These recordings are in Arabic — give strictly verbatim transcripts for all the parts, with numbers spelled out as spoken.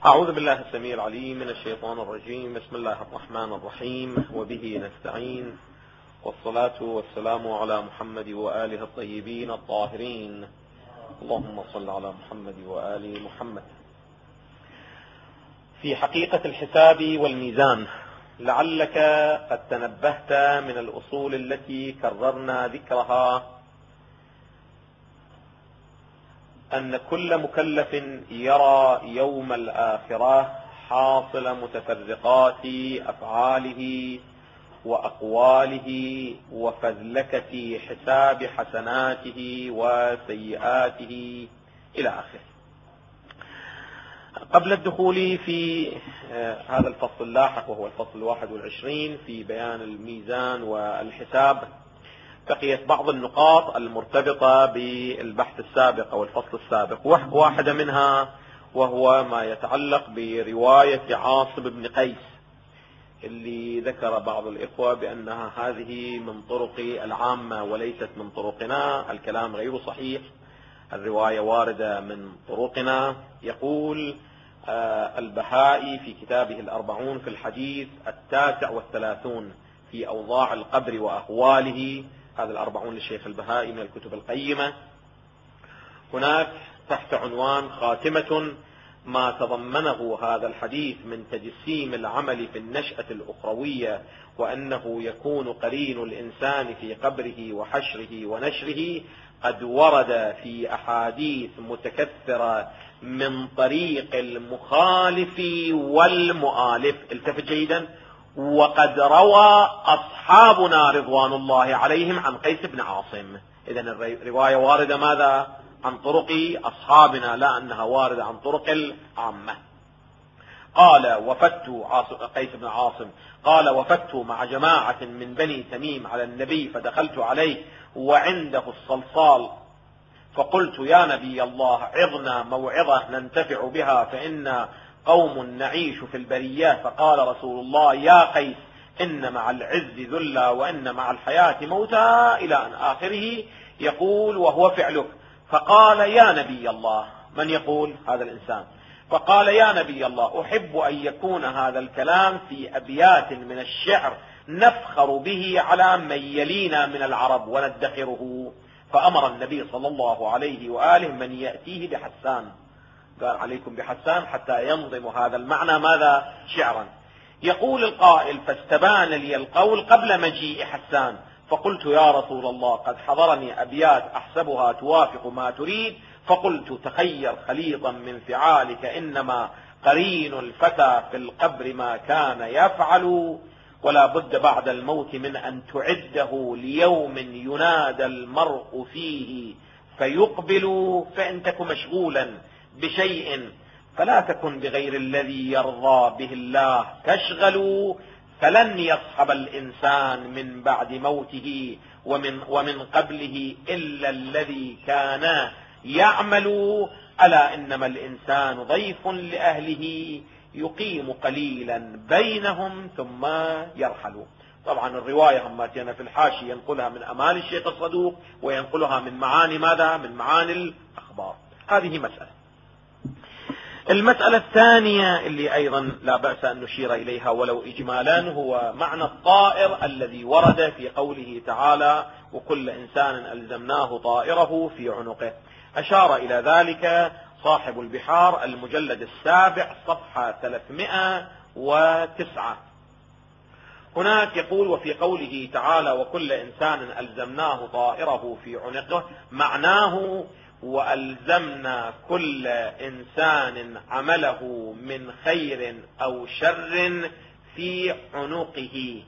أعوذ بالله السميع العليم من الشيطان الرجيم. بسم الله الرحمن الرحيم، وبه نستعين، والصلاة والسلام على محمد وآله الطيبين الطاهرين. اللهم صل على محمد وآل محمد. في حقيقة الحساب والميزان، لعلك قد تنبهت من الأصول التي كررنا ذكرها أن كل مكلف يرى يوم الآخرة حاصل متفرقات أفعاله وأقواله وفذلكة حساب حسناته وسيئاته إلى آخره. قبل الدخول في هذا الفصل اللاحق وهو الفصل الواحد والعشرين في بيان الميزان والحساب، بقيت بعض النقاط المرتبطة بالبحث السابق أو الفصل السابق، واحدة منها وهو ما يتعلق برواية عاصم بن قيس، اللي ذكر بعض الإخوة بأنها هذه من طرق العامة وليست من طرقنا. الكلام غير صحيح، الرواية واردة من طرقنا. يقول البهائي في كتابه الأربعون في الحديث التاسع والثلاثون في أوضاع القبر وأهواله، هذا الأربعون للشيخ البهائي من الكتب القيمة، هناك تحت عنوان خاتمة ما تضمنه هذا الحديث من تجسيم العمل في النشأة الأخروية، وأنه يكون قرين الإنسان في قبره وحشره ونشره، قد ورد في أحاديث متكثرة من طريق المخالف والمؤالف. التفت جيدا. وقد روى أصحابنا رضوان الله عليهم عن قيس بن عاصم. إذن الرواية واردة ماذا؟ عن طرق أصحابنا، لا أنها واردة عن طرق العامة. قال وفدت قيس بن عاصم قال وفدت مع جماعة من بني تميم على النبي، فدخلت عليه وعنده الصلصال، فقلت يا نبي الله عظنا موعظة ننتفع بها، فإن قوم نعيش في البريات. فقال رسول الله يا قيس إن مع العز ذلا وإن مع الحياة موتا، إلى أن آخره يقول وهو فعلك. فقال يا نبي الله، من يقول؟ هذا الإنسان. فقال يا نبي الله أحب أن يكون هذا الكلام في أبيات من الشعر نفخر به على من يلينا من العرب وندخره. فأمر النبي صلى الله عليه وآله من يأتيه بحسان، قال عليكم بحسان حتى ينظم هذا المعنى ماذا؟ شعرا. يقول القائل فاستبان لي القول قبل مجيء حسان، فقلت يا رسول الله قد حضرني أبيات أحسبها توافق ما تريد، فقلت تخير خليطا من فعالك، إنما قرين الفتى في القبر ما كان يفعل، ولا بد بعد الموت من أن تعده ليوم ينادى المرء فيه فيقبل. فإن تك مشغولا بشيء فلا تكن بغير الذي يرضى به الله تشغل، فلن يصحب الإنسان من بعد موته ومن, ومن قبله إلا الذي كان يعمل. ألا إنما الإنسان ضيف لأهله يقيم قليلا بينهم ثم يرحل. طبعا الرواية هم تينا في الحاشي ينقلها من أمال الشيخ الصدوق وينقلها من معاني ماذا؟ من معاني الأخبار. هذه مسألة. المسألة الثانية اللي أيضا لا بأس أن نشير إليها ولو إجمالا، هو معنى الطائر الذي ورد في قوله تعالى وكل إنسان ألزمناه طائره في عنقه. أشار إلى ذلك صاحب البحار المجلد السابع صفحة ثلاثمائة وتسعة. هناك يقول وفي قوله تعالى وكل إنسان ألزمناه طائره في عنقه، معناه وألزمنا كل إنسان عمله من خير أو شر في عنقه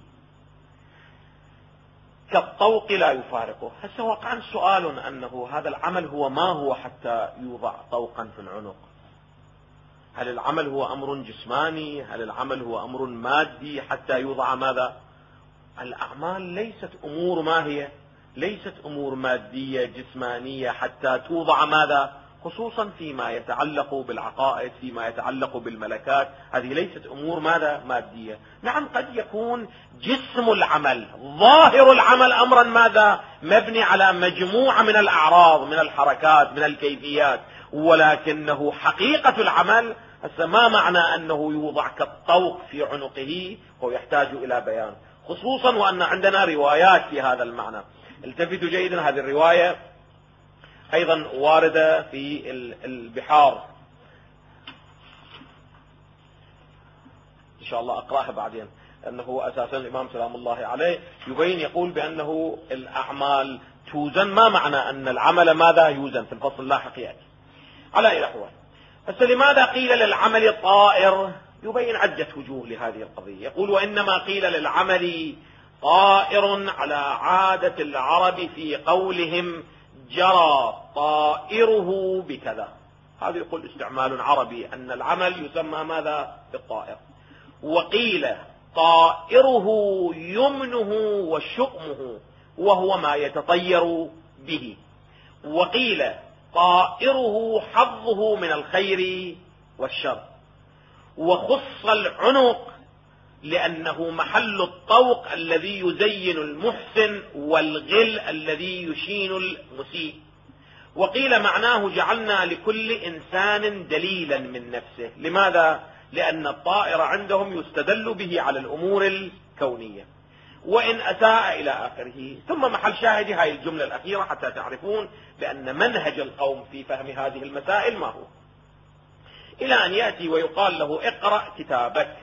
كالطوق لا يفارقه. هسه وقع سؤال أنه هذا العمل هو ما هو حتى يوضع طوقا في العنق؟ هل العمل هو أمر جسماني؟ هل العمل هو أمر مادي حتى يوضع ماذا؟ الأعمال ليست أمور ما هي؟ ليست أمور مادية جسمانية حتى توضع ماذا؟ خصوصا فيما يتعلق بالعقائد، فيما يتعلق بالملكات، هذه ليست أمور ماذا؟ مادية. نعم قد يكون جسم العمل ظاهر العمل أمرا ماذا؟ مبني على مجموعة من الأعراض، من الحركات، من الكيفيات، ولكنه حقيقة العمل هسه ما معنى أنه يوضع كالطوق في عنقه؟ هو يحتاج إلى بيان، خصوصا وأن عندنا روايات في هذا المعنى. التفتوا جيدا، هذه الرواية أيضا واردة في البحار، إن شاء الله أقرأها بعدين، أنه أساسا الإمام سلام الله عليه يبين يقول بأنه الأعمال توزن. ما معنى أن العمل ماذا يوزن؟ في الفصل اللاحق يأتي. على أي أحوال، بس لماذا قيل للعمل طائر؟ يبين عدة وجوه لهذه القضية. يقول وإنما قيل للعمل طائر على عادة العرب في قولهم جرى طائره بكذا. هذا يقول استعمال عربي أن العمل يسمى ماذا؟ بالطائر. وقيل طائره يمنه وشؤمه وهو ما يتطير به. وقيل طائره حظه من الخير والشر. وخص العنق لأنه محل الطوق الذي يزين المحسن والغل الذي يشين المسيء. وقيل معناه جعلنا لكل إنسان دليلا من نفسه. لماذا؟ لأن الطائر عندهم يستدل به على الأمور الكونية، وإن أساء إلى آخره. ثم محل شاهد هذه الجملة الأخيرة حتى تعرفون بأن منهج القوم في فهم هذه المسائل ما هو، إلى أن يأتي ويقال له اقرأ كتابك.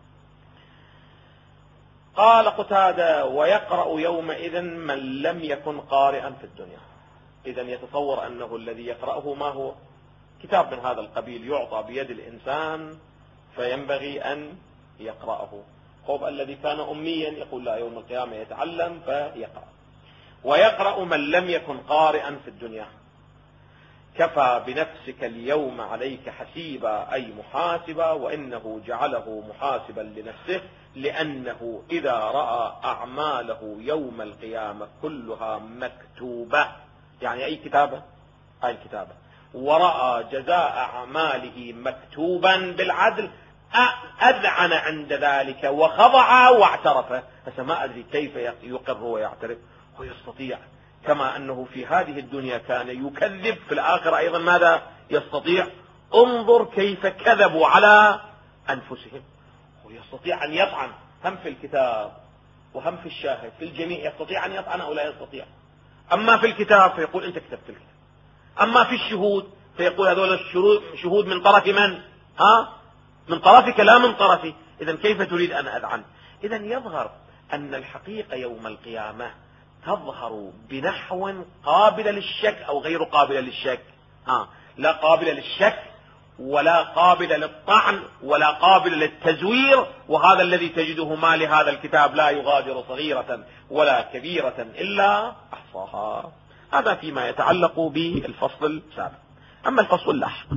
قال قتادة ويقرأ يومئذ من لم يكن قارئا في الدنيا. إذن يتصور أنه الذي يقرأه ما هو؟ كتاب من هذا القبيل يعطى بيد الإنسان فينبغي أن يقرأه. قوب الذي كان أميا يقول لا، يوم القيامة يتعلم فيقرأ. ويقرأ من لم يكن قارئا في الدنيا. كفى بنفسك اليوم عليك حسيبا أي محاسبا، وإنه جعله محاسبا لنفسه لأنه إذا رأى أعماله يوم القيامة كلها مكتوبة، يعني أي كتابة؟ أي كتابة. ورأى جزاء أعماله مكتوبا بالعدل أذعن عند ذلك وخضع واعترف. هسه ما أدري كيف يقر ويعترف ويستطيع، كما أنه في هذه الدنيا كان يكذب، في الآخرة أيضا ماذا يستطيع؟ انظر كيف كذبوا على أنفسهم. ويستطيع أن يطعن هم في الكتاب وهم في الشاهد، في الجميع يستطيع أن يطعن أو لا يستطيع. أما في الكتاب فيقول أنت كتبت الكتاب، أما في الشهود فيقول هذول الشهود من طرف من؟ ها؟ من طرفك لا من طرفي. إذن كيف تريد أن أذعن؟ إذن يظهر أن الحقيقة يوم القيامة تظهر بنحو قابل للشك أو غير قابل للشك. ها؟ لا قابل للشك ولا قابل للطعن ولا قابل للتزوير. وهذا الذي تجده ما لهذا الكتاب لا يغادر صغيرة ولا كبيرة إلا أحصاها. هذا فيما يتعلق بالفصل السابق. أما الفصل اللاحق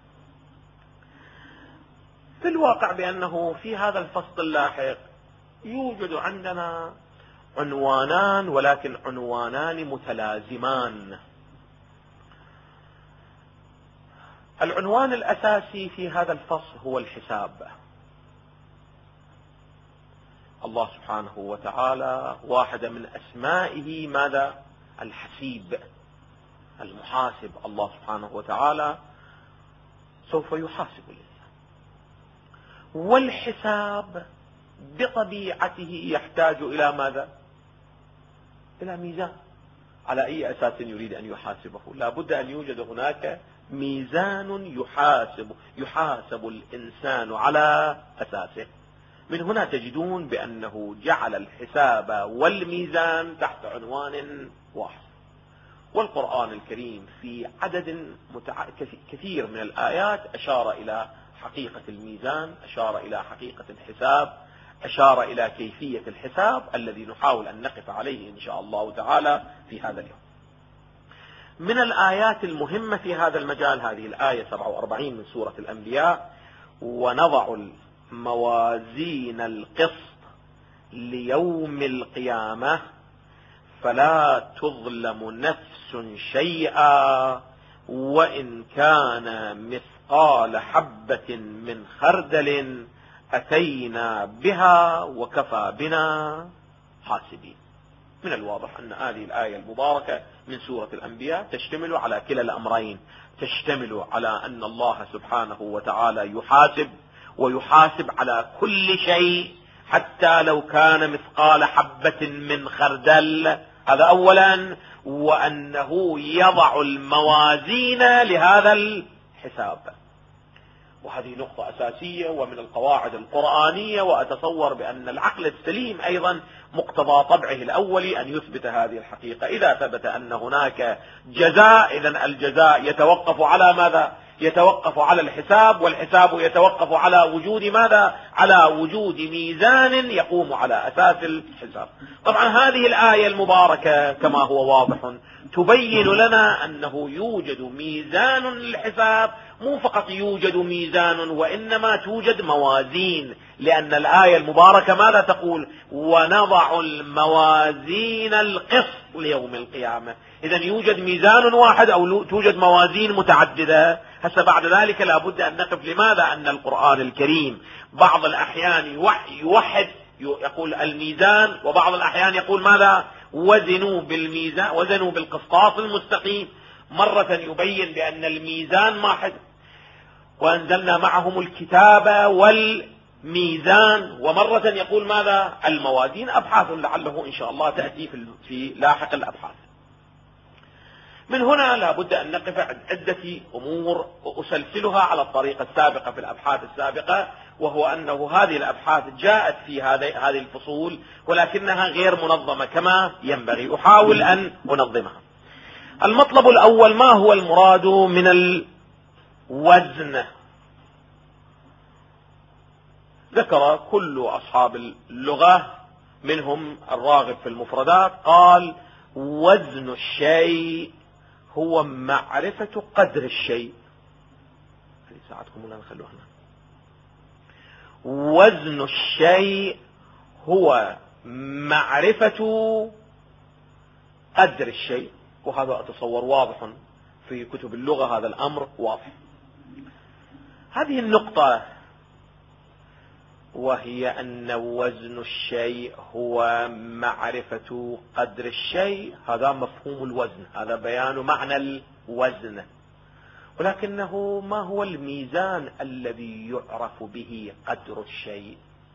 في الواقع بأنه في هذا الفصل اللاحق يوجد عندنا عنوانان، ولكن عنوانان متلازمان. العنوان الأساسي في هذا الفصل هو الحساب. الله سبحانه وتعالى واحدة من أسمائه ماذا؟ الحسيب، المحاسب. الله سبحانه وتعالى سوف يحاسب الإنسان، والحساب بطبيعته يحتاج إلى ماذا؟ إلى ميزان. على أي أساس يريد أن يحاسبه؟ لا بد أن يوجد هناك ميزان يحاسب يحاسب الإنسان على أساسه. من هنا تجدون بأنه جعل الحساب والميزان تحت عنوان واحد. والقرآن الكريم في عدد متع... كثير من الآيات أشار إلى حقيقة الميزان، أشار إلى حقيقة الحساب، أشار إلى كيفية الحساب الذي نحاول أن نقف عليه إن شاء الله تعالى في هذا اليوم. من الآيات المهمة في هذا المجال هذه الآية سبعة وأربعين من سورة الأنبياء: ونضع الموازين القسط ليوم القيامة فلا تظلم نفس شيئا وإن كان مثقال حبة من خردل أتينا بها وكفى بنا حاسبين. من الواضح أن هذه الآية المباركة من سورة الأنبياء تشتمل على كلا الأمرين، تشتمل على أن الله سبحانه وتعالى يحاسب، ويحاسب على كل شيء حتى لو كان مثقال حبة من خردل، هذا أولا، وأنه يضع الموازين لهذا الحساب. وهذه نقطة أساسية ومن القواعد القرآنية، وأتصور بأن العقل السليم أيضا مقتضى طبعه الأولي أن يثبت هذه الحقيقة. إذا ثبت أن هناك جزاء، إذن الجزاء يتوقف على ماذا؟ يتوقف على الحساب، والحساب يتوقف على وجود ماذا؟ على وجود ميزان يقوم على أساس الحساب. طبعا هذه الآية المباركة كما هو واضح تبين لنا أنه يوجد ميزان للحساب، مو فقط يوجد ميزان وإنما توجد موازين، لأن الآية المباركة ماذا تقول؟ ونضع الموازين القسط ليوم القيامة. إذن يوجد ميزان واحد أو توجد موازين متعددة. هسه بعد ذلك لابد أن نقف لماذا أن القرآن الكريم بعض الأحيان يوحد يقول الميزان، وبعض الأحيان يقول ماذا؟ وزنوا بالميزان، وزنوا بالقسطاس المستقيم. مرة يبين بأن الميزان واحد، وأنزلنا معهم الكتاب والميزان، ومرة يقول ماذا؟ الموازين. أبحاث لعله إن شاء الله تأتي في لاحق الأبحاث. من هنا لابد أن نقف عند عدة أمور وأسلسلها على الطريقة السابقة في الأبحاث السابقة، وهو أنه هذه الأبحاث جاءت في هذه الفصول ولكنها غير منظمة كما ينبغي. أحاول أن أنظمها. المطلب الأول: ما هو المراد من الوزن؟ ذكر كل أصحاب اللغة منهم الراغب في المفردات قال: وزن الشيء هو معرفة قدر الشيء. ساعتكم ولا نخلوه هنا. وزن الشيء هو معرفة قدر الشيء، وهذا أتصور واضح في كتب اللغة، هذا الأمر واضح. هذه النقطة وهي أن وزن الشيء هو معرفة قدر الشيء، هذا مفهوم الوزن، هذا بيان معنى الوزن. ولكنه ما هو الميزان الذي يعرف به قدر الشيء؟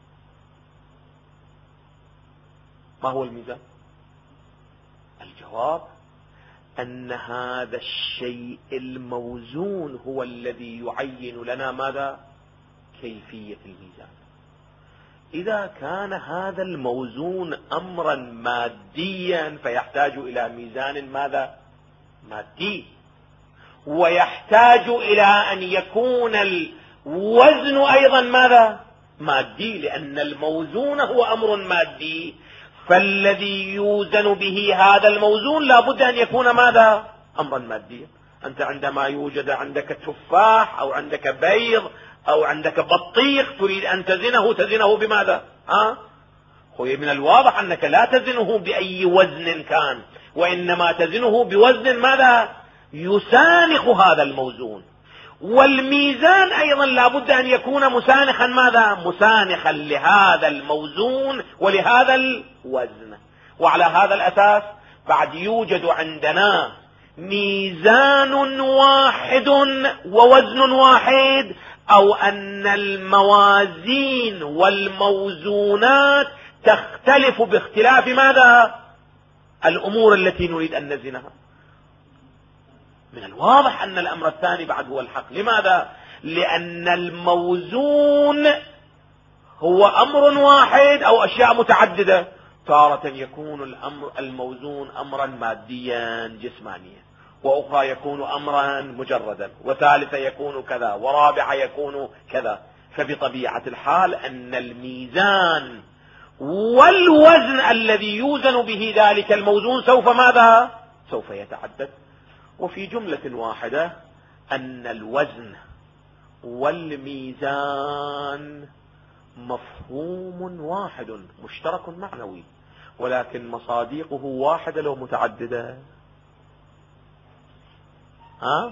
ما هو الميزان؟ الجواب أن هذا الشيء الموزون هو الذي يعين لنا ماذا؟ كيفية الميزان. إذا كان هذا الموزون أمرا ماديا فيحتاج إلى ميزان ماذا؟ مادي، ويحتاج إلى أن يكون الوزن أيضا ماذا؟ مادي، لأن الموزون هو أمر مادي، فالذي يوزن به هذا الموزون لا بد أن يكون ماذا؟ أمرا ماديا. أنت عندما يوجد عندك تفاح أو عندك بيض أو عندك بطيخ تريد أن تزنه، تزنه بماذا؟ ها؟ من الواضح أنك لا تزنه بأي وزن كان، وإنما تزنه بوزن ماذا؟ يسانخ هذا الموزون. والميزان أيضا لا بد أن يكون مسانخا ماذا؟ مسانخا لهذا الموزون ولهذا الوزن. وعلى هذا الأساس بعد يوجد عندنا ميزان واحد ووزن واحد، أو أن الموازين والموزونات تختلف باختلاف ماذا؟ الأمور التي نريد أن نزنها. من الواضح أن الأمر الثاني بعد هو الحق. لماذا؟ لأن الموزون هو أمر واحد أو أشياء متعددة. تارة يكون الأمر الموزون أمرا ماديا جسمانيا، وأخرى يكون أمرا مجردا، وثالثة يكون كذا، ورابعة يكون كذا. فبطبيعة الحال أن الميزان والوزن الذي يوزن به ذلك الموزون سوف ماذا؟ سوف يتعدد. وفي جملة واحدة أن الوزن والميزان مفهوم واحد مشترك معنوي، ولكن مصادقه واحدة لو متعددة. ها؟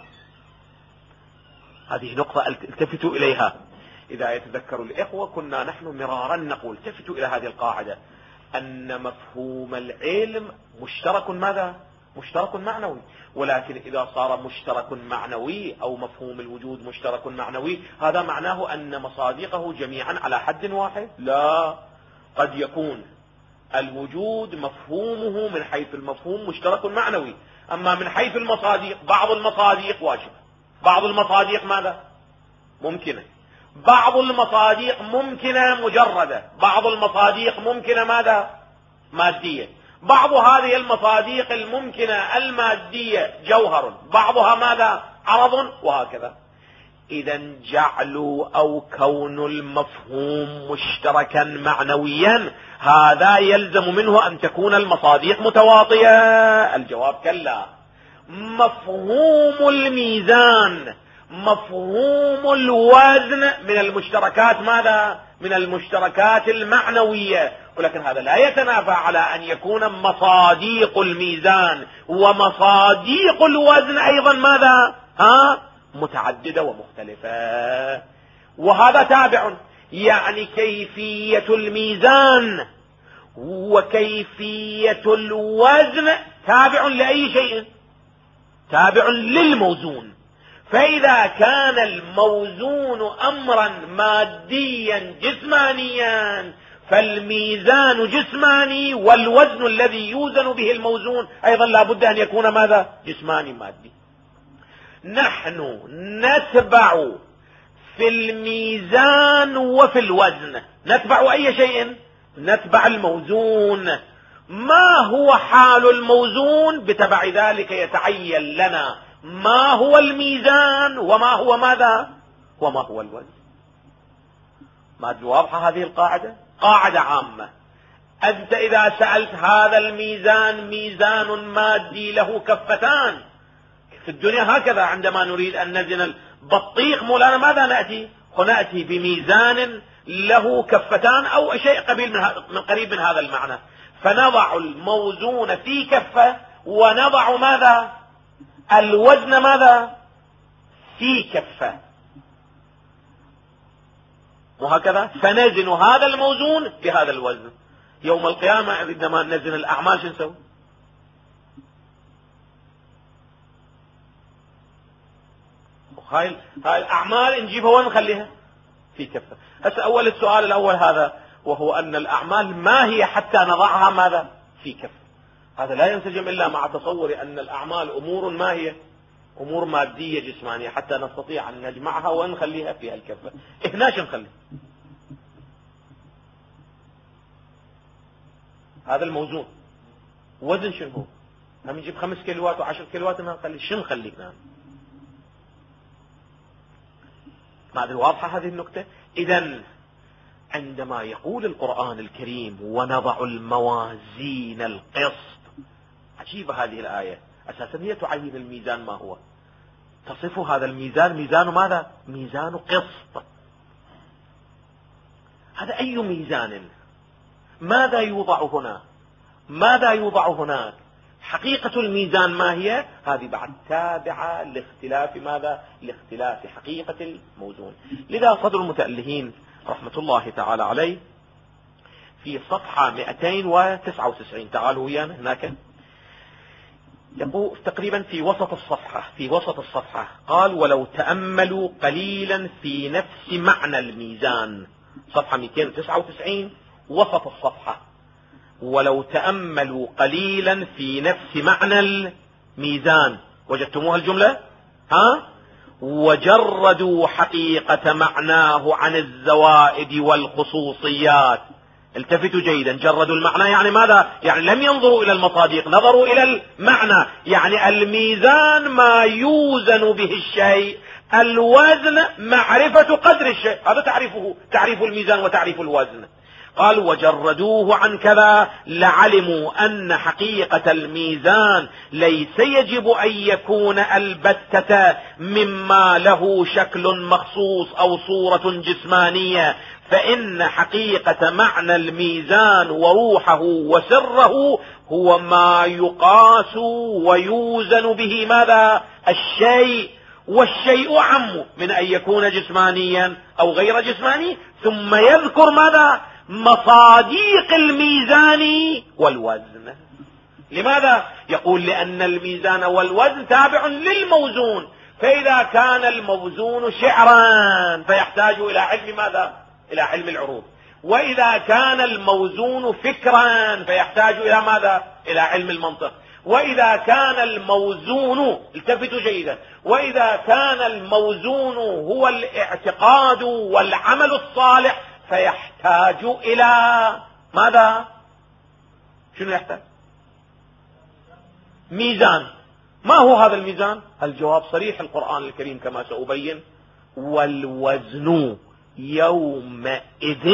هذه نقطة التفتوا إليها. إذا يتذكر الإخوة كنا نحن مرارا نقول التفتوا إلى هذه القاعدة، أن مفهوم العلم مشترك ماذا؟ مشترك معنوي. ولكن إذا صار مشترك معنوي أو مفهوم الوجود مشترك معنوي، هذا معناه أن مصادقه جميعا على حد واحد؟ لا، قد يكون الوجود مفهومه من حيث المفهوم مشترك معنوي، أما من حيث المصادق بعض المصادق واجبة، بعض المصادق ماذا؟ ممكنة، بعض المصادق ممكنة مجردة، بعض المصادق ممكنة ماذا؟ مادية. بعض هذه المصادق الممكنة المادية جوهر، بعضها ماذا؟ عرض، وهكذا. إذا جعل أو كون المفهوم مشتركا معنويا هذا يلزم منه أن تكون المصادق متواطية. الجواب كلا. مفهوم الميزان، مفهوم الوزن من المشتركات ماذا؟ من المشتركات المعنوية، ولكن هذا لا يتنافى على أن يكون مصاديق الميزان ومصاديق الوزن أيضا ماذا؟ ها؟ متعددة ومختلفة. وهذا تابع، يعني كيفية الميزان وكيفية الوزن تابع لأي شيء؟ تابع للموزون. فإذا كان الموزون أمرا ماديا جسمانيا فالميزان جسماني، والوزن الذي يوزن به الموزون أيضا لا بد أن يكون ماذا؟ جسماني مادي. نحن نتبع في الميزان وفي الوزن، نتبع أي شيء؟ نتبع الموزون. ما هو حال الموزون؟ بتبع ذلك يتعين لنا ما هو الميزان وما هو ماذا؟ وما هو الوزن. ما واضحة هذه القاعدة؟ قاعدة عامة. أنت إذا سألت هذا الميزان ميزان مادي له كفتان، في الدنيا هكذا عندما نريد أن نزن البطيخ مولانا ماذا نأتي؟ نأتي بميزان له كفتان أو شيء قبيل من قريب من هذا المعنى، فنضع الموزون في كفة ونضع ماذا؟ الوزن ماذا؟ في كفة، وهكذا فنزن هذا الموزون بهذا الوزن. يوم القيامة عندما نزن الأعمال شو نسوي؟ هاي هاي الأعمال نجيبها ونخليها في كفة. هسه أول السؤال الأول هذا، وهو أن الأعمال ما هي حتى نضعها ماذا؟ في كفة. هذا لا ينسجم إلا مع تصور أن الأعمال أمور ما هي؟ أمور مادية جسمانية حتى نستطيع أن نجمعها ونخليها في الكفة. إحناش نخلي هذا الموزون وزن شنو هو؟ هم نجيب خمس كيلوات وعشر كيلوات نخلي شنو نخلي؟ نعم، ما أدري واضحة هذه النقطة. إذن عندما يقول القرآن الكريم ونضع الموازين القسط، عجيبة هذه الآية، أساسا هي تعين الميزان ما هو، تصف هذا الميزان ميزان ماذا؟ ميزان قسط. هذا أي ميزان؟ ماذا يوضع هنا؟ ماذا يوضع هناك؟ حقيقة الميزان ما هي؟ هذه بعد تابعة لاختلاف ماذا؟ لاختلاف حقيقة الموزون. لذا صدر المتألهين رحمة الله تعالى عليه في صفحة مئتين وتسعة وتسعين، تعالوا ويانا هناك، يقول تقريبا في وسط الصفحة، في وسط الصفحة قال: ولو تأملوا قليلا في نفس معنى الميزان. صفحة مئتين وتسعة وتسعين وسط الصفحة. ولو تأملوا قليلا في نفس معنى الميزان، وجدتموها الجملة؟ ها؟ وجردوا حقيقة معناه عن الزوائد والخصوصيات. التفتوا جيدا، جردوا المعنى يعني ماذا؟ يعني لم ينظروا إلى المصادق، نظروا إلى المعنى. يعني الميزان ما يوزن به الشيء، الوزن معرفة قدر الشيء، هذا تعريفه، تعريف الميزان وتعريف الوزن. قال: وجردوه عن كذا لعلموا أن حقيقة الميزان ليس يجب أن يكون البتة مما له شكل مخصوص أو صورة جسمانية، فإن حقيقة معنى الميزان وروحه وسره هو ما يقاس ويوزن به ماذا؟ الشيء، والشيء أعم من أن يكون جسمانيا أو غير جسماني. ثم يذكر ماذا؟ مصاديق الميزان والوزن. لماذا؟ يقول لأن الميزان والوزن تابع للموزون، فإذا كان الموزون شعرا فيحتاج إلى علم ماذا؟ إلى علم العروض. وإذا كان الموزون فكرا فيحتاج إلى ماذا؟ إلى علم المنطق. وإذا كان الموزون، التفتوا جيدا، وإذا كان الموزون هو الاعتقاد والعمل الصالح فيحتاج إلى ماذا؟ شنو يحتاج؟ ميزان. ما هو هذا الميزان؟ الجواب صريح القرآن الكريم كما سأبين: والوزن يومئذ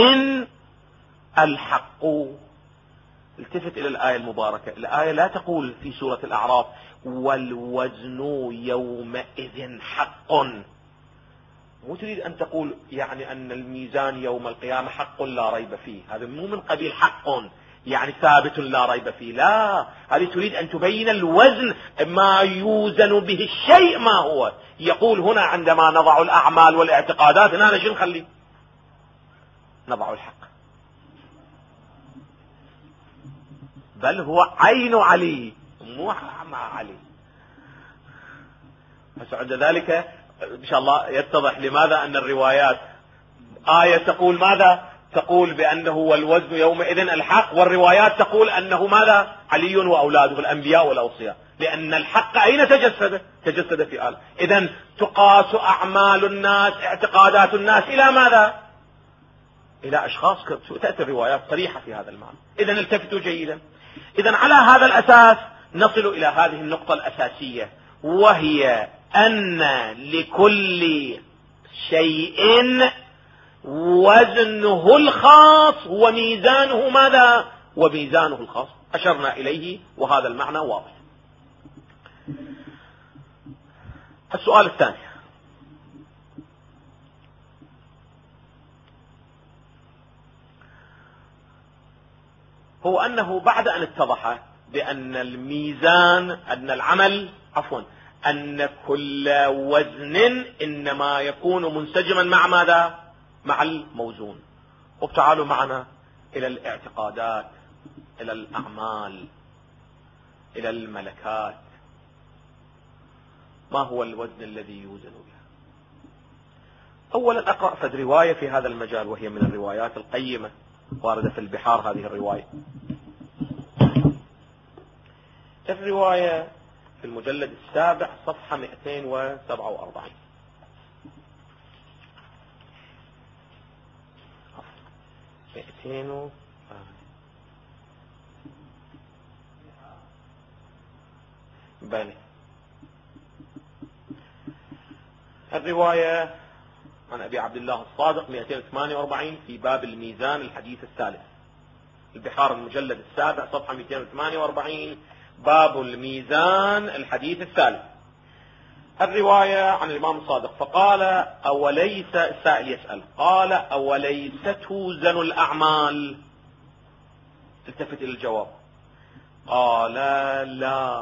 الحق. التفت إلى الآية المباركة، الآية لا تقول في سورة الأعراف والوزن يومئذ حق. مو تريد أن تقول يعني أن الميزان يوم القيامة حق لا ريب فيه، هذا مو من قبيل حق يعني ثابت لا ريب فيه، لا، هذه تريد أن تبين الوزن ما يوزن به الشيء ما هو. يقول هنا عندما نضع الأعمال والاعتقادات هنا شو نخلي؟ نضع الحق، بل هو عين علي مو مع علي. فعند ذلك إن شاء الله يتضح لماذا أن الروايات آية تقول ماذا؟ تقول بأنه والوزن يومئذ الحق، والروايات تقول أنه ماذا؟ علي وأولاده الأنبياء والأوصياء، لأن الحق أين تجسد؟ تجسد في آل. إذن تقاس أعمال الناس اعتقادات الناس إلى ماذا؟ إلى أشخاص. تأتي الروايات صريحة في هذا المعنى. إذن التفتوا جيدا. إذن على هذا الأساس نصل إلى هذه النقطة الأساسية، وهي أن لكل شيء وزنه الخاص وميزانه ماذا؟ وميزانه الخاص. أشرنا إليه وهذا المعنى واضح. السؤال الثاني: هو أنه بعد أن اتضح بأن الميزان أن العمل عفوا أن كل وزن إنما يكون منسجما مع ماذا؟ مع الموزون. وتعالوا معنا إلى الاعتقادات، إلى الأعمال، إلى الملكات. ما هو الوزن الذي يوزن به؟ أولا أقرأ فد رواية في هذا المجال، وهي من الروايات القيمة واردة في البحار. هذه الرواية الرواية في المجلد السابع صفحة مئتين وسبعة وأربعين. مئتين و... بني. الرواية عن أبي عبد الله الصادق مئتين وثمانية وأربعين في باب الميزان الحديث الثالث. البحار المجلد السابع صفحة مئتين وثمانية وأربعين باب الميزان الحديث الثالث. الرواية عن الإمام الصادق فقال: أوليس، السائل يسأل، قال: أوليس توزن الأعمال؟ التفت إلى الجواب، قال: لا.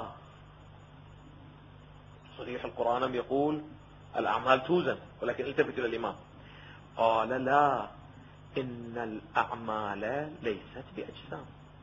صريح القرآن يقول الأعمال توزن، ولكن التفت إلى الإمام قال: لا، إن الأعمال ليست بأجسام.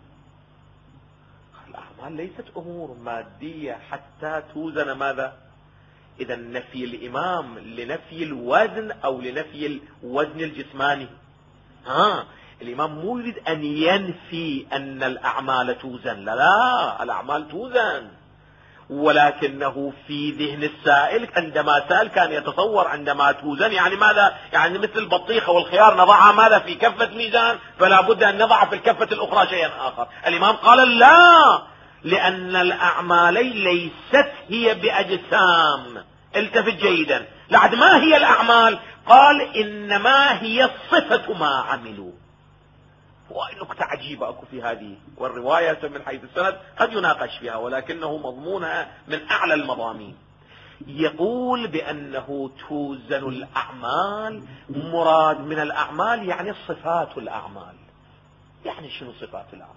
الأعمال ليست أمور مادية حتى توزن ماذا؟ إذا نفي الإمام لنفي الوزن أو لنفي الوزن الجسماني. ها الإمام مو يريد أن ينفي أن الأعمال توزن، لا لا، الأعمال توزن، ولكنه في ذهن السائل عندما سأل كان يتصور عندما توزن يعني ماذا؟ يعني مثل البطيخة والخيار نضعها ماذا؟ في كفة ميزان، فلا بد أن نضع في الكفة الأخرى شيئا آخر. الإمام قال: لا، لأن الأعمال ليست هي بأجسام. التفت جيدا، لعد ما هي الأعمال؟ قال: إنما هي صفة ما عملوا. ونكتة عجيبة أكو في هذه، والرواية من حيث السند قد يناقش فيها، ولكنه مضمونها من أعلى المضامين. يقول بأنه توزن الأعمال، مراد من الأعمال يعني صفات الأعمال. يعني شنو صفات الأعمال؟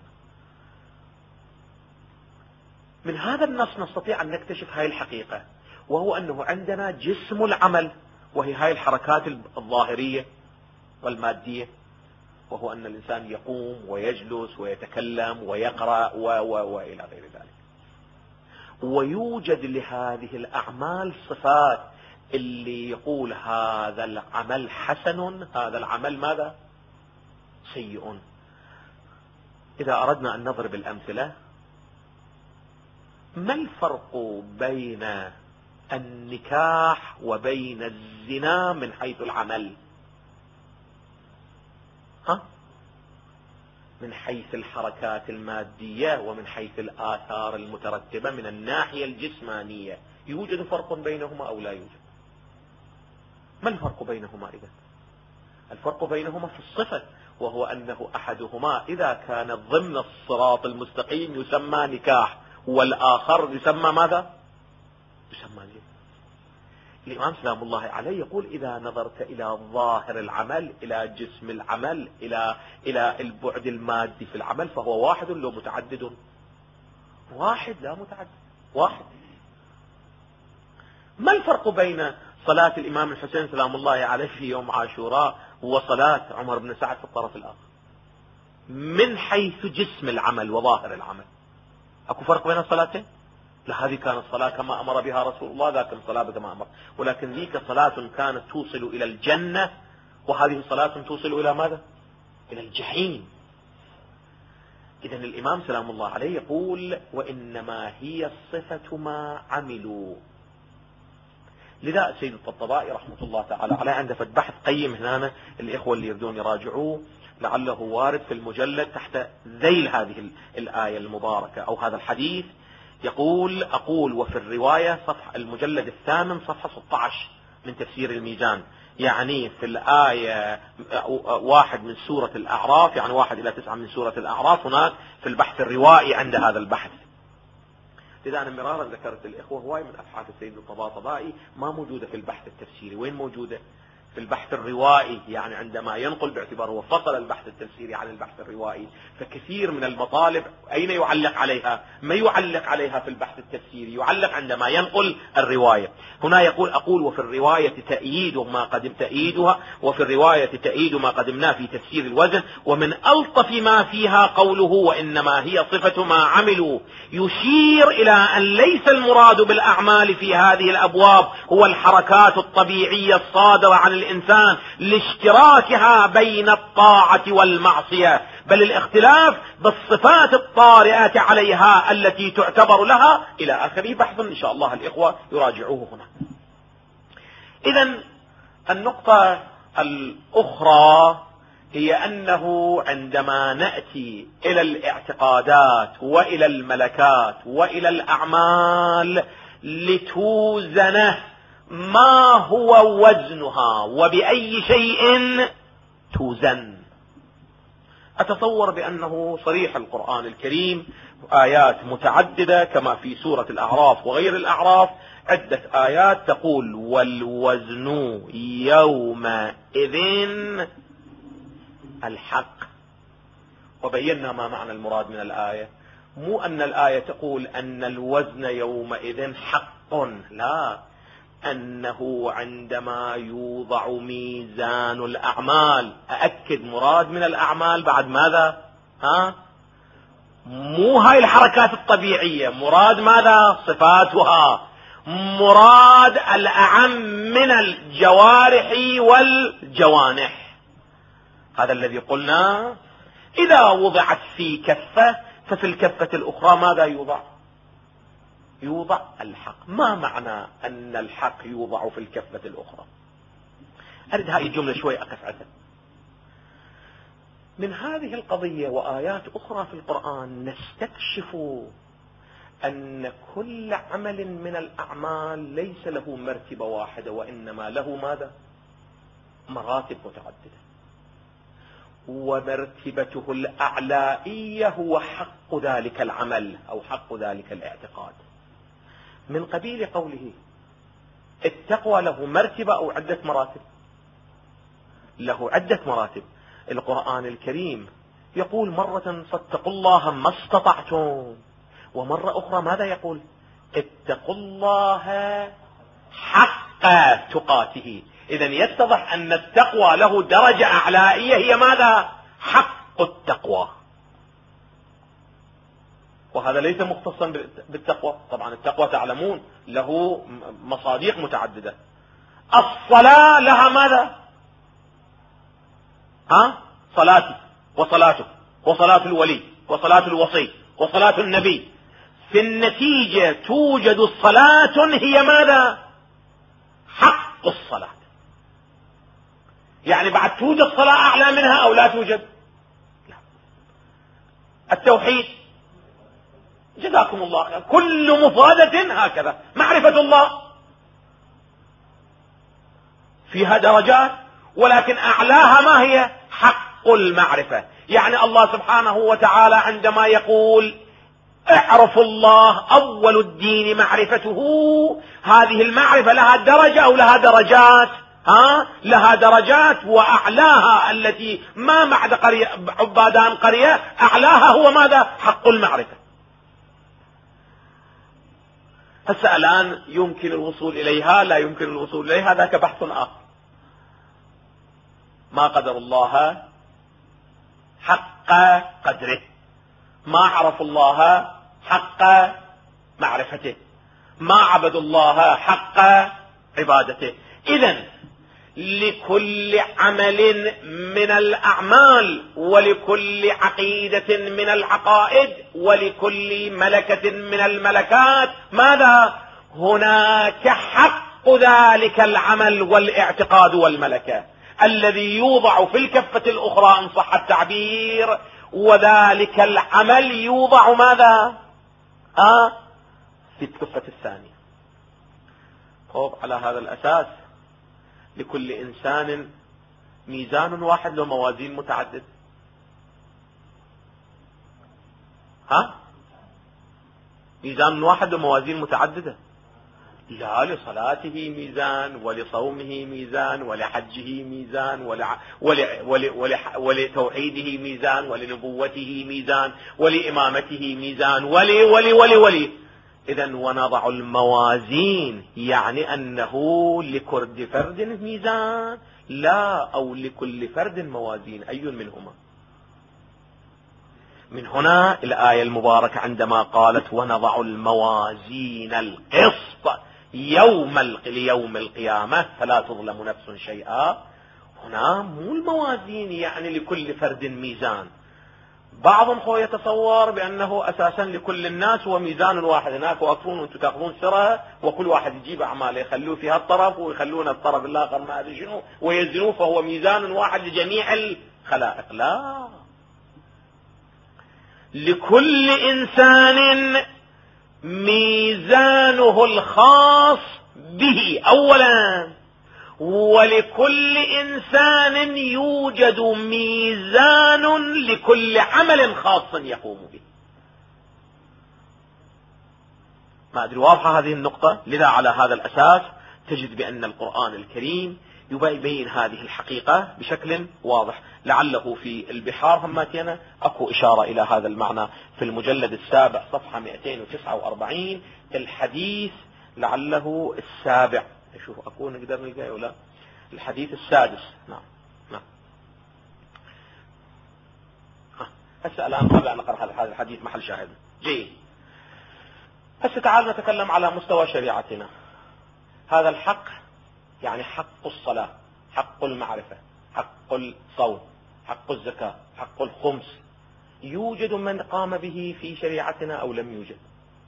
من هذا النص نستطيع أن نكتشف هاي الحقيقة، وهو أنه عندنا جسم العمل، وهي هاي الحركات الظاهرية والمادية، وهو أن الإنسان يقوم ويجلس ويتكلم ويقرأ و و وإلى غير ذلك. ويوجد لهذه الأعمال صفات، اللي يقول هذا العمل حسن، هذا العمل ماذا؟ سيء. إذا أردنا أن نضرب الأمثلة، ما الفرق بين النكاح وبين الزنا من حيث العمل؟ ها؟ من حيث الحركات المادية ومن حيث الآثار المترتبة من الناحية الجسمانية، يوجد فرق بينهما أو لا يوجد؟ ما الفرق بينهما إذا؟ الفرق بينهما في الصفة، وهو أنه أحدهما إذا كان ضمن الصراط المستقيم يسمى نكاح، والآخر يسمى ماذا؟ يسمى زنا. الإمام سلام الله عليه يقول إذا نظرت إلى ظاهر العمل، إلى جسم العمل، إلى إلى البعد المادي في العمل، فهو واحد لو متعدد؟ واحد لا متعدد، واحد. ما الفرق بين صلاة الإمام الحسين سلام الله عليه في يوم عاشوراء وصلاة عمر بن سعد في الطرف الآخر من حيث جسم العمل وظاهر العمل؟ أكو فرق بين الصلاتين؟ لا، هذه كانت صلاة كما أمر بها رسول الله، ذاك الصلاة كما أمر، ولكن ذيك صلاة كانت توصل إلى الجنة، وهذه صلاة توصل إلى ماذا؟ إلى الجحيم. إذن الإمام سلام الله عليه يقول وإنما هي صفة ما عملوا. لذا سيد الطبطبائي رحمة الله تعالى عليه عنده فد بحث قيم هنا، الإخوة اللي يردون يراجعوه، لعله وارد في المجلد تحت ذيل هذه الآية المباركة أو هذا الحديث. يقول أقول وفي الرواية صفحة المجلد الثامن صفحة ستة عشر من تفسير الميزان، يعني في الآية واحد من سورة الأعراف، يعني واحد إلى تسعة من سورة الأعراف، هناك في البحث الروائي عند هذا البحث. لذا أنا مرارا ذكرت الإخوة هواي من أبحاث السيد الطباطبائي ما موجودة في البحث التفسيري. وين موجودة؟ في البحث الروائي، يعني عندما ينقل باعتباره هو فصل البحث التفسيري عن البحث الروائي، فكثير من المطالب أين يعلق عليها؟ ما يعلق عليها في البحث التفسيري، يعلق عندما ينقل الرواية. هنا يقول أقول وفي الرواية تأييد ما قدم تأييدها وفي الرواية تأييد ما قدمناه في تفسير الوزن، ومن ألطف ما فيها قوله وإنما هي صفة ما عملوا، يشير إلى أن ليس المراد بالأعمال في هذه الأبواب هو الحركات الطبيعية الصادرة عن الإنسان لاشتراكها بين الطاعة والمعصية، بل الاختلاف بالصفات الطارئة عليها التي تعتبر لها إلى آخره. بحث إن شاء الله الإخوة يراجعوه هنا. إذن النقطة الأخرى هي أنه عندما نأتي إلى الاعتقادات وإلى الملكات وإلى الأعمال لتوزن ما هو وزنها وبأي شيء توزن، أتصور بأنه صريح القرآن الكريم آيات متعددة كما في سورة الأعراف وغير الأعراف، عدة آيات تقول والوزن يومئذ الحق. وبينا ما معنى المراد من الآية، مو أن الآية تقول أن الوزن يومئذ حق، لا، أنه عندما يوضع ميزان الأعمال، أأكد مراد من الأعمال بعد ماذا؟ ها؟ مو هاي الحركات الطبيعية، مراد ماذا؟ صفاتها، مراد الأعم من الجوارح والجوانح. هذا الذي قلنا إذا وضعت في كفة ففي الكفة الأخرى ماذا يوضع؟ يوضع الحق. ما معنى أن الحق يوضع في الكفة الأخرى؟ أريد هذه الجملة شوي أقف عندها. من هذه القضية وآيات أخرى في القرآن نستكشف أن كل عمل من الأعمال ليس له مرتبة واحدة، وإنما له ماذا؟ مراتب متعددة، ومرتبته الأعلائية هو حق ذلك العمل أو حق ذلك الاعتقاد. من قبيل قوله التقوى له مرتبة أو عدة مراتب؟ له عدة مراتب. القرآن الكريم يقول مرة فاتقوا الله ما استطعتم، ومرة أخرى ماذا يقول؟ اتقوا الله حق تقاته. إذن يتضح أن التقوى له درجة أعلائية هي ماذا؟ حق التقوى. وهذا ليس مختصا بالتقوى، طبعا التقوى تعلمون له مصادق متعددة. الصلاة لها ماذا؟ ها؟ صلاتي وصلاتك وصلاة الولي وصلاة الوصي وصلاة النبي، في النتيجة توجد صلاة هي ماذا؟ حق الصلاة. يعني بعد توجد صلاة أعلى منها أو لا توجد؟ لا. التوحيد جزاكم الله خير، كل مفردة هكذا. معرفة الله فيها درجات، ولكن أعلاها ما هي؟ حق المعرفة. يعني الله سبحانه وتعالى عندما يقول اعرفوا الله أول الدين معرفته، هذه المعرفة لها درجة أو لها درجات؟ ها؟ لها درجات، وأعلاها التي ما بعد قرية عبادان قرية، أعلاها هو ماذا؟ حق المعرفة. هسه الآن يمكن الوصول إليها لا يمكن الوصول إليها، ذاك بحث آخر. ما قدر الله حق قدره، ما عرفوا الله حق معرفته، ما عبدوا الله حق عبادته. إذن لكل عمل من الأعمال ولكل عقيدة من العقائد ولكل ملكة من الملكات ماذا؟ هناك حق ذلك العمل والاعتقاد والملكة الذي يوضع في الكفة الأخرى إن صح التعبير، وذلك العمل يوضع ماذا؟ آه في الكفة الثانية. طب على هذا الأساس لكل إنسان ميزان واحد له موازين متعددة. ها؟ ميزان واحد له موازين متعددة؟ لا، لصلاته ميزان، ولصومه ميزان، ولحجه ميزان، ولع... ول... ول... ول... ولتوحيده ميزان، ولنبوته ميزان، ولإمامته ميزان، ولي ولي ولي ولي إذن ونضع الموازين يعني أنه لكل فرد ميزان؟ لا، أو لكل فرد موازين، أي منهما؟ من هنا الآية المباركة عندما قالت ونضع الموازين القسط يوم ليوم القيامة فلا تظلم نفس شيئا، هنا مو الموازين يعني لكل فرد ميزان. بعضهم هو يتصور بأنه أساسا لكل الناس هو ميزان واحد، هناك واقفون وانتم تاخذون سرة وكل واحد يجيب أعماله يخلوه في هالطرف ويخلون الطرف الآخر ما أدري شنو ويزنوه، فهو ميزان واحد لجميع الخلائق. لا، لكل إنسان ميزانه الخاص به أولا، ولكل إنسان يوجد ميزان لكل عمل خاص يقوم به. ما أدري واضحة هذه النقطة؟ لذا على هذا الأساس تجد بأن القرآن الكريم يبين هذه الحقيقة بشكل واضح. لعله في البحار هماتنا أكو إشارة إلى هذا المعنى في المجلد السابع صفحة مئتين وتسعة وأربعين الحديث لعله السابع، شوف أكو نقدر نلقاه ولا الحديث السادس. نعم نعم. هسه الآن قبل أن نقرأ هذا الحديث محل شاهد جيد. هسه تعال نتكلم على مستوى شريعتنا. هذا الحق يعني حق الصلاة، حق المعرفة، حق الصوم، حق الزكاة، حق الخمس، يوجد من قام به في شريعتنا أو لم يوجد؟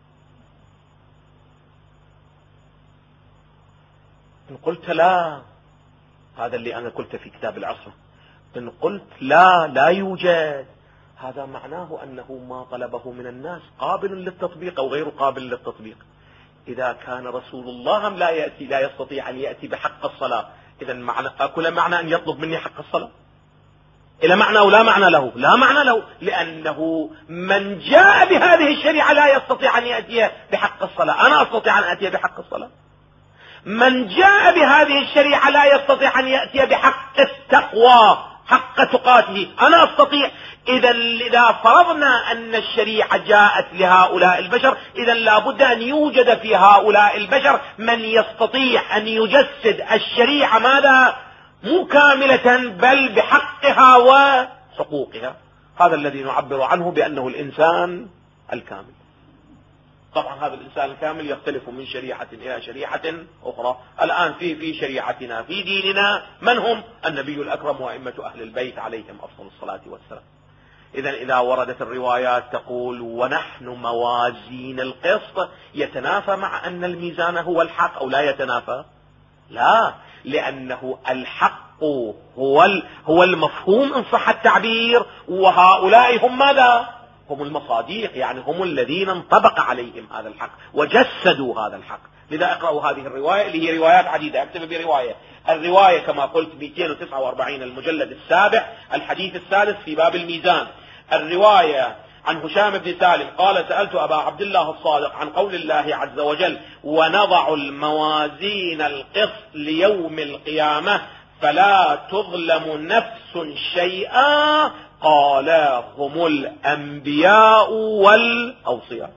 إن قلت لا، هذا اللي أنا قلت في كتاب العصر، إن قلت لا لا يوجد، هذا معناه أنه ما طلبه من الناس قابل للتطبيق أو غير قابل للتطبيق. إذا كان رسول الله لا يأتي لا يستطيع أن يأتي بحق الصلاة، إذا معنى أكل معنى أن يطلب مني حق الصلاة؟ إلى معنى أو لا معنى له؟ لا معنى له، لأنه من جاء بهذه الشريعة لا يستطيع أن يأتي بحق الصلاة. أنا أستطيع أن أتي بحق الصلاة. من جاء بهذه الشريعة لا يستطيع أن يأتي بحق التقوى، حق تقاته، أنا أستطيع. إذا إذا فرضنا أن الشريعة جاءت لهؤلاء البشر، إذا لابد أن يوجد في هؤلاء البشر من يستطيع أن يجسد الشريعة ماذا؟ مو كاملة بل بحقها حقوقها. هذا الذي نعبر عنه بأنه الإنسان الكامل. طبعا هذا الإنسان الكامل يختلف من شريعة إلى شريعة أخرى. الآن في في شريعتنا في ديننا من هم؟ النبي الأكرم وأئمة أهل البيت عليهم أفضل الصلاة والسلام. إذن إذا وردت الروايات تقول ونحن موازين القسط، يتنافى مع أن الميزان هو الحق أو لا يتنافى؟ لا، لأنه الحق هو هو المفهوم إن صح التعبير، وهؤلاء هم ماذا؟ هم المصاديق، يعني هم الذين انطبق عليهم هذا الحق وجسدوا هذا الحق. لذا اقرأوا هذه الرواية اللي هي روايات عديدة، اكتب برواية. الرواية كما قلت مئتين وتسعة وأربعين المجلد السابع الحديث الثالث في باب الميزان. الرواية عن هشام بن سالم قال سألت أبا عبد الله الصادق عن قول الله عز وجل ونضع الموازين القسط ليوم القيامة فلا تظلم نفس شيئا، قال هم الأنبياء والأوصياء.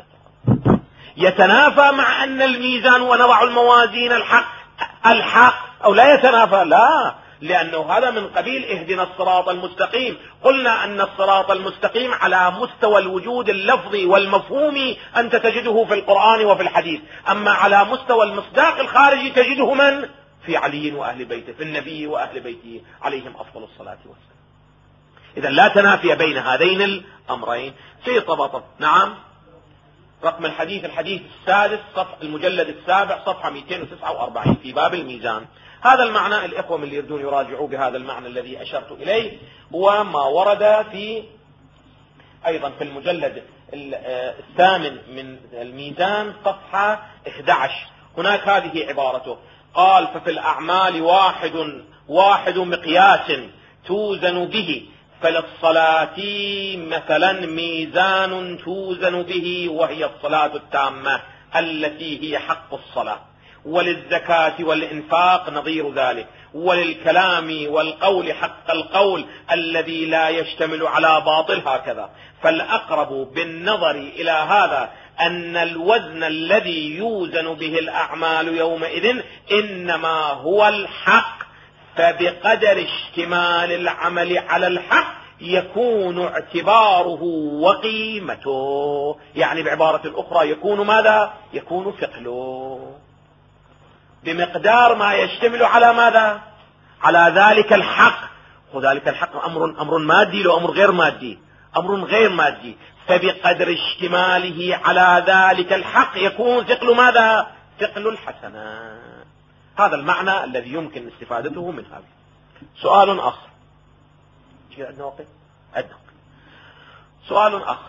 يتنافى مع أن الميزان ونضع الموازين الحق الحق أو لا يتنافى؟ لا، لأنه هذا من قبيل اهدنا الصراط المستقيم. قلنا أن الصراط المستقيم على مستوى الوجود اللفظي والمفهومي أنت تجده في القرآن وفي الحديث، أما على مستوى المصداق الخارجي تجده من؟ في علي وأهل بيته، في النبي وأهل بيته عليهم أفضل الصلاة والسلام. إذا لا تنافي بين هذين الأمرين. في طبطة نعم رقم الحديث الحديث السادس صفحة المجلد السابع صفحة مئتين وتسعة وأربعين في باب الميزان. هذا المعنى الإخوة من اللي يردون يراجعوا بهذا المعنى الذي أشرت إليه، وما ورد في أيضا في المجلد الثامن من الميزان صفحة أحد عشر. هناك هذه عبارته، قال ففي الأعمال واحد واحد مقياس توزن به، فللصلاة مثلا ميزان توزن به وهي الصلاة التامة التي هي حق الصلاة، وللزكاة والإنفاق نظير ذلك، وللكلام والقول حق القول الذي لا يشتمل على باطل هكذا. فالأقرب بالنظر إلى هذا أن الوزن الذي يوزن به الأعمال يومئذ إنما هو الحق، فبقدر اشتمال العمل على الحق يكون اعتباره وقيمته، يعني بعبارة أخرى يكون ماذا؟ يكون ثقله بمقدار ما يشتمل على ماذا؟ على ذلك الحق. وذلك الحق أمر أمر مادي لو أمر غير مادي، أمر غير مادي، فبقدر اشتماله على ذلك الحق يكون ثقل ماذا؟ ثقل الحسنات. هذا المعنى الذي يمكن استفادته من هذا. سؤال آخر. عندنا وقت؟ عندنا وقت. سؤال آخر،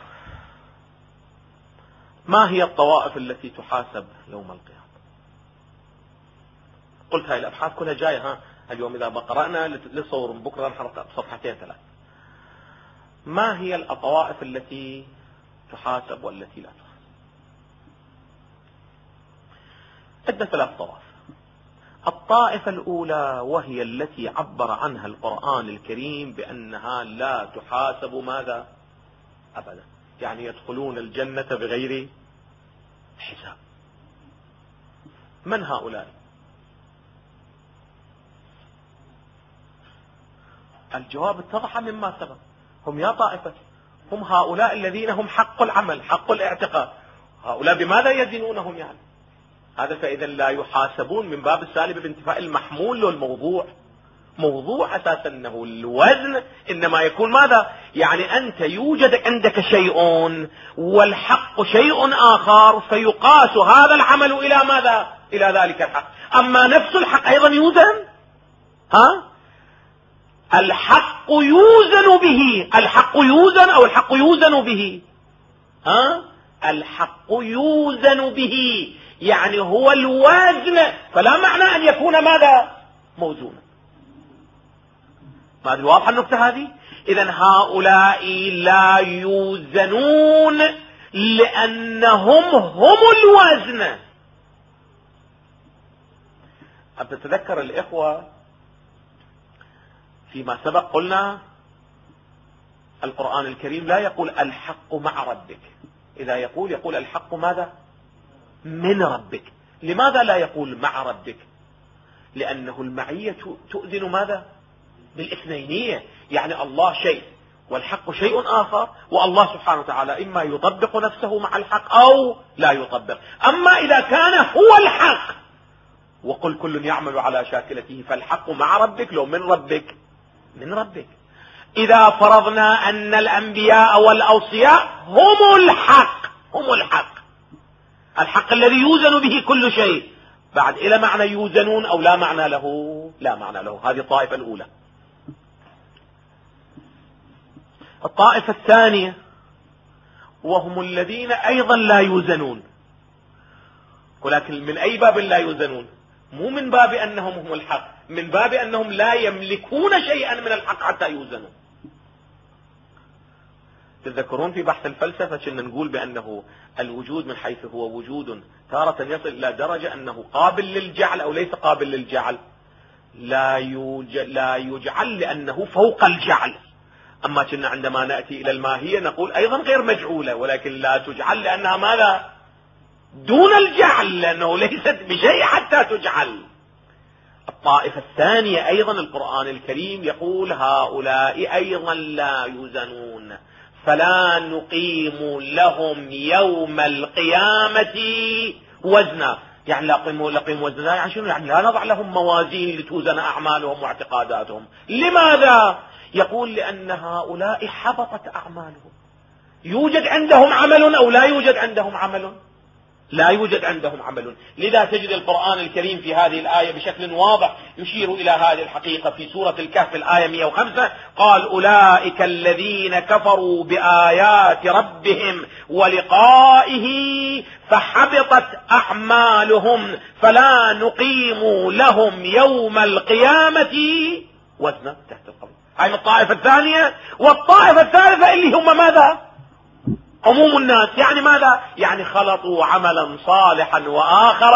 ما هي الطوائف التي تحاسب يوم القيامة؟ قلت هاي الأبحاث كلها جاية ها اليوم إذا قرأنا لصور بكرة نحرق صفحتين ثلاث. ما هي الطوائف التي تحاسب والتي لا تحاسب؟ عندنا ثلاث طوائف. الطائفة الأولى وهي التي عبر عنها القرآن الكريم بأنها لا تحاسب ماذا؟ أبدا، يعني يدخلون الجنة بغير حساب. من هؤلاء؟ الجواب اتضح مما سبق، هم يا طائفة هم هؤلاء الذين هم حق العمل حق الاعتقاد. هؤلاء بماذا يزنونهم يعني؟ هذا فإذا لا يحاسبون من باب السالب بانتفاء المحمول والموضوع. موضوع أساسا أنه الوزن إنما يكون ماذا؟ يعني أنت يوجد عندك شيء والحق شيء آخر، فيقاس هذا العمل إلى ماذا؟ إلى ذلك الحق. أما نفس الحق أيضا يوزن، ها؟ الحق يوزن به، الحق يوزن أو الحق يوزن به، ها؟ الحق يوزن به، يعني هو الوزن، فلا معنى أن يكون ماذا؟ موزونا. ما أدري واضحة النقطة هذه؟ إذن هؤلاء لا يوزنون لأنهم هم الوزن. أب تتذكر الإخوة فيما سبق قلنا القرآن الكريم لا يقول الحق مع ربك، إذا يقول يقول الحق ماذا؟ من ربك. لماذا لا يقول مع ربك؟ لأنه المعية تؤذن ماذا؟ بالاثنينية، يعني الله شيء والحق شيء آخر، والله سبحانه وتعالى إما يطبق نفسه مع الحق أو لا يطبق. أما إذا كان هو الحق وقل كل يعمل على شاكلته، فالحق مع ربك لو من ربك من ربك. إذا فرضنا أن الأنبياء والأوصياء هم الحق هم الحق الحق الذي يوزن به كل شيء، بعد إلى معنى يوزنون أو لا معنى له؟ لا معنى له. هذه الطائفة الأولى. الطائفة الثانية وهم الذين أيضا لا يوزنون، ولكن من أي باب لا يوزنون؟ مو من باب أنهم هم الحق، من باب أنهم لا يملكون شيئا من الحق حتى يوزنوا. تذكرون في بحث الفلسفة كنا نقول بأنه الوجود من حيث هو وجود تارة يصل إلى درجة أنه قابل للجعل أو ليس قابل للجعل. لا يوجد لا يجعل لأنه فوق الجعل. أما كنا عندما نأتي إلى الماهية نقول أيضا غير مجعولة، ولكن لا تجعل لأنها ماذا؟ دون الجعل، لأنه ليست بشيء حتى تجعل. الطائفة الثانية أيضا القرآن الكريم يقول هؤلاء أيضا لا يوزنون، فلا نقيم لهم يوم القيامة وزنا. يعني لا قيموا لقيم وزنا يعني شنو؟ يعني لا نضع لهم موازين لتوزن أعمالهم واعتقاداتهم. لماذا؟ يقول لأن هؤلاء حبطت أعمالهم. يوجد عندهم عمل أو لا يوجد عندهم عمل؟ لا يوجد عندهم عمل. لذا تجد القرآن الكريم في هذه الآية بشكل واضح يشير إلى هذه الحقيقة. في سورة الكهف الآية مئة وخمسة قال أولئك الذين كفروا بآيات ربهم ولقائه فحبطت أعمالهم فلا نقيم لهم يوم القيامة وزنا. تحت القول هاي الطائفة الثانية. والطائفة الثالثة اللي هم ماذا؟ عموم الناس. يعني ماذا؟ يعني خلطوا عملا صالحا وآخر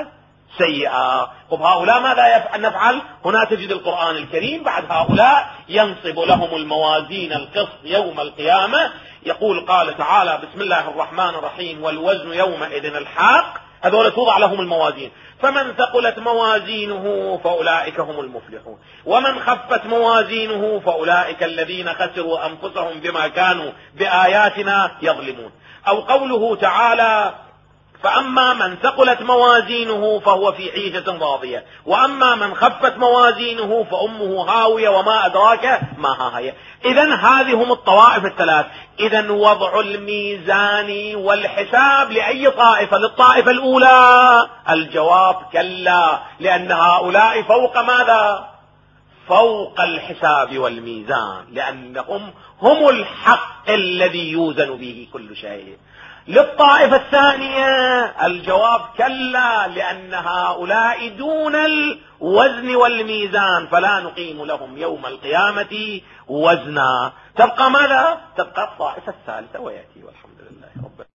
سيئا. طب هؤلاء ماذا نفعل؟ هنا تجد القرآن الكريم بعد هؤلاء ينصب لهم الموازين القسط يوم القيامة. يقول قال تعالى بسم الله الرحمن الرحيم والوزن يومئذ الحق. هذول توضع لهم الموازين، فمن ثقلت موازينه فأولئك هم المفلحون، ومن خفت موازينه فأولئك الذين خسروا أنفسهم بما كانوا بآياتنا يظلمون. أو قوله تعالى فأما من ثقلت موازينه فهو في عيشة راضية، وأما من خفت موازينه فأمه هاوية وما أدراك ما هي. إذن هذه هم الطوائف الثلاث. إذن وضع الميزان والحساب لأي طائفة؟ للطائفة الأولى. الجواب كلا، لأن هؤلاء فوق ماذا؟ فوق الحساب والميزان، لأنهم هم الحق الذي يوزن به كل شيء. للطائفة الثانية الجواب كلا، لأن هؤلاء دون الوزن والميزان فلا نقيم لهم يوم القيامة وزنا. تبقى ماذا؟ تبقى الطائفة الثالثة ويأتي والحمد لله رب